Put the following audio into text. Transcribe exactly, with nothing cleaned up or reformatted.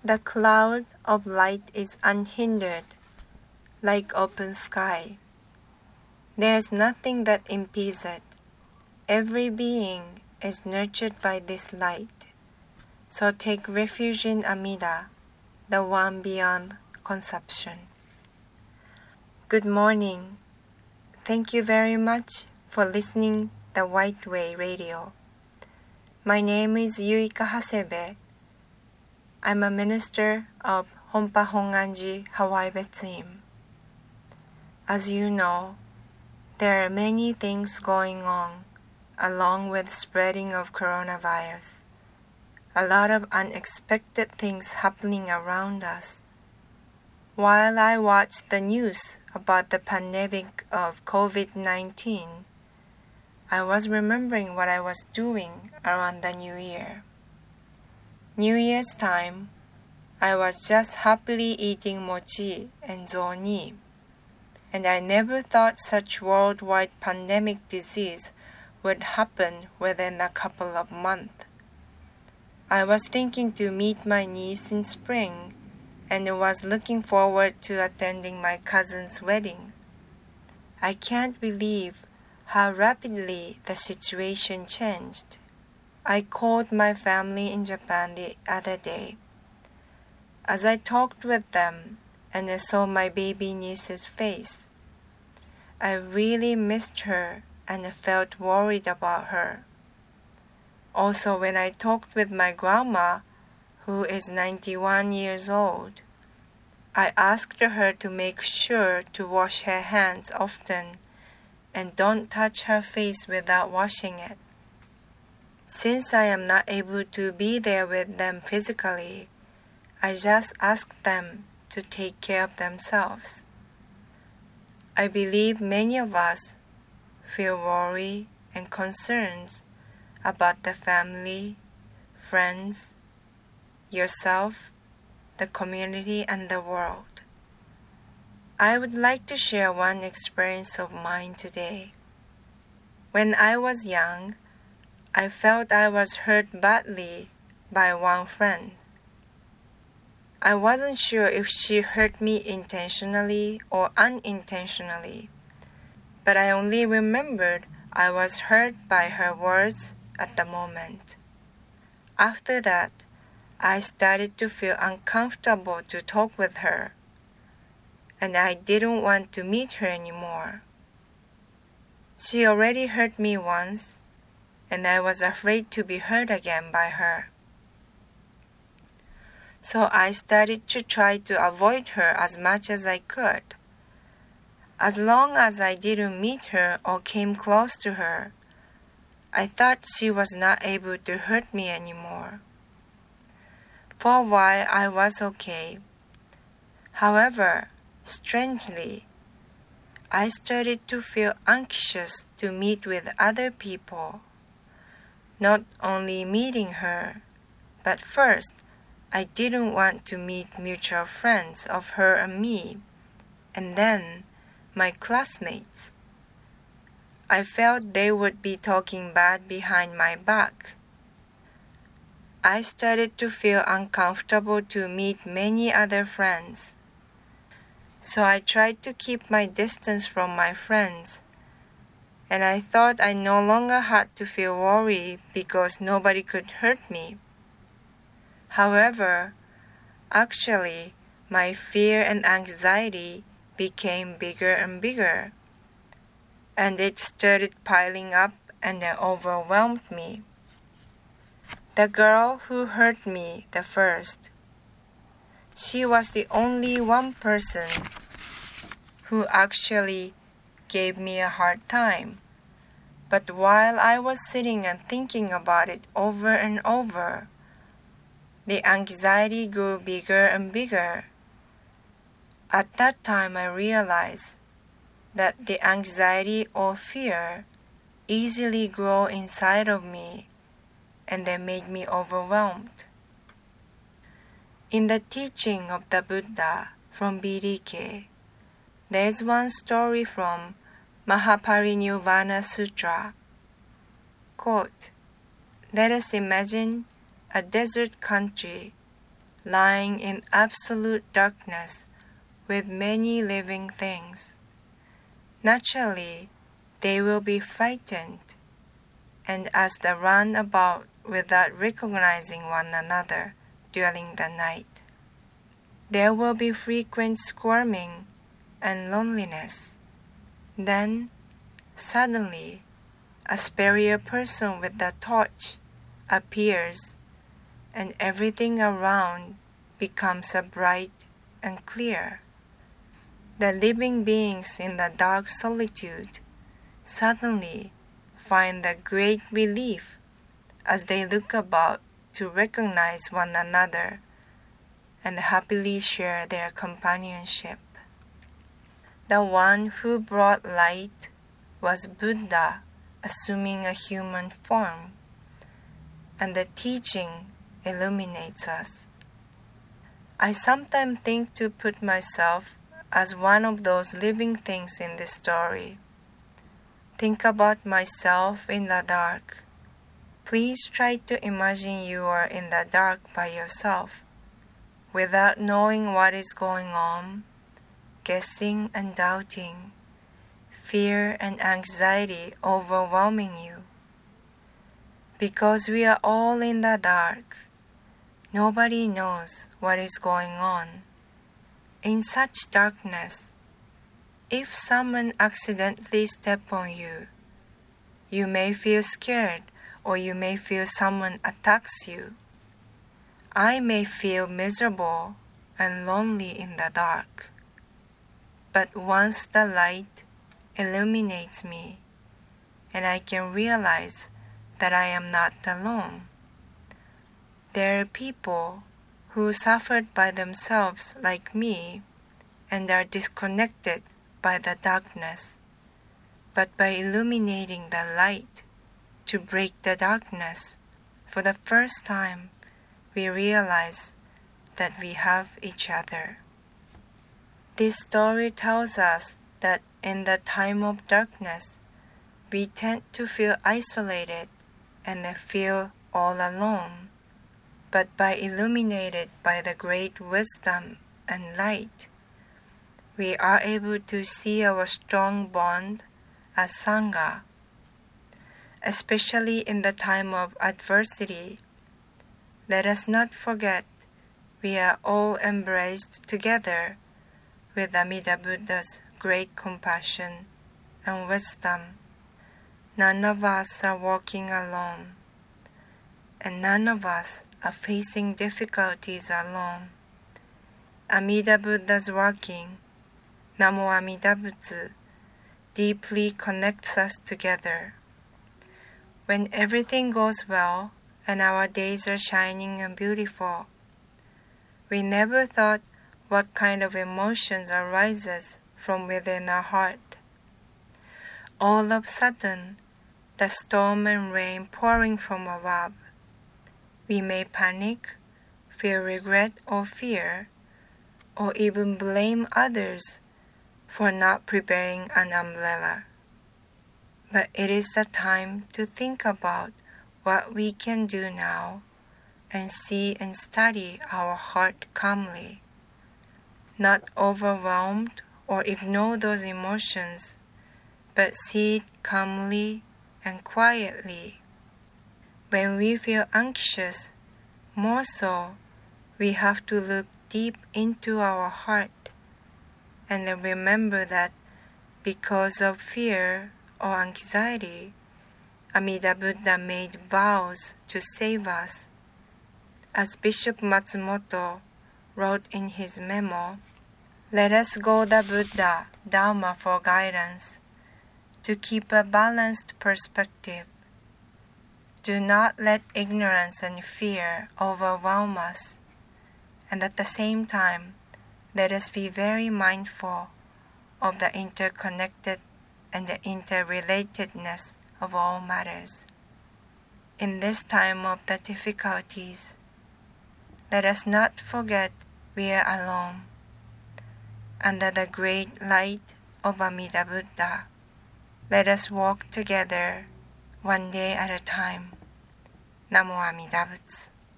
The cloud of light is unhindered, like open sky. There is nothing that impedes it. Every being is nurtured by this light. So take refuge in Amida, the one beyond conception. Good morning. Thank you very much for listening to the White Way Radio. My name is Yuika Hasebe. I'm a minister of Honpa Honganji Hawaii Betsuim. As you know, there are many things going on along with spreading of coronavirus. A lot of unexpected things happening around us. While I watched the news about the pandemic of covid nineteen, I was remembering what I was doing around the New Year. New Year's time, I was just happily eating mochi and zoni, and I never thought such worldwide pandemic disease would happen within a couple of months. I was thinking to meet my niece in spring and was looking forward to attending my cousin's wedding. I can't believe how rapidly the situation changed. I called my family in Japan the other day. As I talked with them and I saw my baby niece's face, I really missed her and I felt worried about her. Also, when I talked with my grandma, who is ninety-one years old, I asked her to make sure to wash her hands often and don't touch her face without washing it. Since I am not able to be there with them physically, I just ask them to take care of themselves. I believe many of us feel worry and concerns about the family, friends, yourself, the community, and the world. I would like to share one experience of mine today. When I was young, I felt I was hurt badly by one friend. I wasn't sure if she hurt me intentionally or unintentionally, but I only remembered I was hurt by her words at the moment. After that, I started to feel uncomfortable to talk with her, and I didn't want to meet her anymore. She already hurt me once, and I was afraid to be hurt again by her. So I started to try to avoid her as much as I could. As long as I didn't meet her or came close to her, I thought she was not able to hurt me anymore. For a while I was okay. However, strangely, I started to feel anxious to meet with other people. Not only meeting her, but first, I didn't want to meet mutual friends of her and me, and then my classmates. I felt they would be talking bad behind my back. I started to feel uncomfortable to meet many other friends. So I tried to keep my distance from my friends. And I thought I no longer had to feel worried because nobody could hurt me. However, actually, my fear and anxiety became bigger and bigger, and it started piling up and it overwhelmed me. The girl who hurt me the first, she was the only one person who actually gave me a hard time. But while I was sitting and thinking about it over and over, the anxiety grew bigger and bigger. At that time I realized that the anxiety or fear easily grow inside of me, and they made me overwhelmed. In the teaching of the Buddha from B D K, there is one story from Mahaparinirvana Sutra. Quote, "Let us imagine a desert country lying in absolute darkness with many living things. Naturally, they will be frightened, and as they run about without recognizing one another during the night, there will be frequent squirming and loneliness. Then, suddenly, a superior person with a torch appears, and everything around becomes bright and clear. The living beings in the dark solitude suddenly find a great relief as they look about to recognize one another and happily share their companionship. The one who brought light was Buddha, assuming a human form, and the teaching illuminates us. I sometimes think to put myself as one of those living things in this story. Think about myself in the dark. Please try to imagine you are in the dark by yourself, without knowing what is going on, guessing and doubting, fear and anxiety overwhelming you. Because we are all in the dark, nobody knows what is going on. In such darkness, if someone accidentally steps on you, you may feel scared or you may feel someone attacks you. I may feel miserable and lonely in the dark. But once the light illuminates me and I can realize that I am not alone, there are people who suffered by themselves like me and are disconnected by the darkness, but by illuminating the light to break the darkness, for the first time we realize that we have each other. This story tells us that in the time of darkness, we tend to feel isolated and feel all alone. But by illuminated by the great wisdom and light, we are able to see our strong bond as Sangha. Especially in the time of adversity, let us not forget we are all embraced together with Amida Buddha's great compassion and wisdom. None of us are walking alone, and none of us are facing difficulties alone. Amida Buddha's working, Namo Amida Butsu, deeply connects us together. When everything goes well and our days are shining and beautiful, we never thought what kind of emotions arises from within our heart. All of a sudden, the storm and rain pouring from above, we may panic, feel regret or fear, or even blame others for not preparing an umbrella. But it is the time to think about what we can do now and see and study our heart calmly, not overwhelmed or ignore those emotions, but see it calmly and quietly. When we feel anxious, more so, we have to look deep into our heart and then remember that because of fear or anxiety, Amida Buddha made vows to save us. As Bishop Matsumoto wrote in his memo, let us go the Buddha Dharma for guidance, to keep a balanced perspective. Do not let ignorance and fear overwhelm us, and at the same time, let us be very mindful of the interconnected and the interrelatedness of all matters. In this time of the difficulties, let us not forget we are alone. Under the great light of Amida Buddha, let us walk together one day at a time. Namo Amida Butsu.